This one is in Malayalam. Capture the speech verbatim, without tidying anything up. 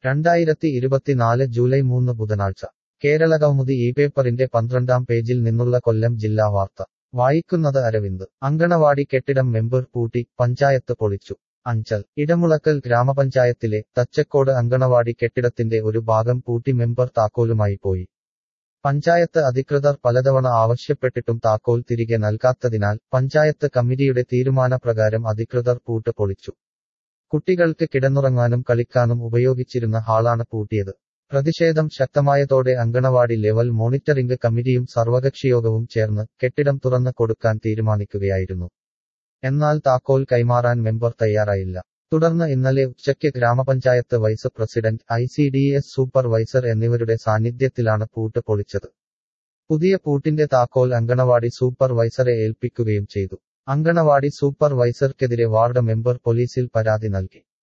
രണ്ടായിരത്തി ഇരുപത്തിനാല് ജൂലൈ മൂന്ന് ബുധനാഴ്ച കേരളകൗമുദി ഈ പേപ്പറിന്റെ പന്ത്രണ്ടാം പേജിൽ നിന്നുള്ള കൊല്ലം ജില്ലാ വാർത്ത വായിക്കുന്നത് അരവിന്ദ് അങ്കണവാടി കെട്ടിടം മെമ്പർ പൂട്ടി പഞ്ചായത്ത് പൊളിച്ചു അഞ്ചൽ ഇടമുളക്കൽ ഗ്രാമപഞ്ചായത്തിലെ തച്ചക്കോട് അങ്കണവാടി കെട്ടിടത്തിന്റെ ഒരു ഭാഗം പൂട്ടി മെമ്പർ താക്കോലുമായി പോയി പഞ്ചായത്ത് അധികൃതർ പലതവണ ആവശ്യപ്പെട്ടിട്ടും താക്കോൽ തിരികെ നൽകാത്തതിനാൽ പഞ്ചായത്ത് കമ്മിറ്റിയുടെ തീരുമാനപ്രകാരം അധികൃതർ പൂട്ട് പൊളിച്ചു കുട്ടികൾക്ക് കിടന്നുറങ്ങാനും കളിക്കാനും ഉപയോഗിച്ചിരുന്ന ഹാളാണ് പൂട്ടിയത് പ്രതിഷേധം ശക്തമായതോടെ അങ്കണവാടി ലെവൽ മോണിറ്ററിംഗ് കമ്മിറ്റിയും സർവകക്ഷിയോഗവും ചേർന്ന് കെട്ടിടം തുറന്ന് കൊടുക്കാൻ തീരുമാനിക്കുകയായിരുന്നു എന്നാൽ താക്കോൽ കൈമാറാൻ മെമ്പർ തയ്യാറായില്ല തുടർന്ന് ഇന്നലെ ഉച്ചയ്ക്ക് ഗ്രാമപഞ്ചായത്ത് vice president I C D S supervisor എന്നിവരുടെ സാന്നിധ്യത്തിലാണ് പൂട്ട് പൊളിച്ചത് പുതിയ പൂട്ടിന്റെ താക്കോൽ അങ്കണവാടി സൂപ്പർവൈസറെ ഏൽപ്പിക്കുകയും ചെയ്തു അങ്കണവാടി സൂപ്പർവൈസർക്കെതിരെ വാർഡ് മെമ്പർ പോലീസിൽ പരാതി നൽകി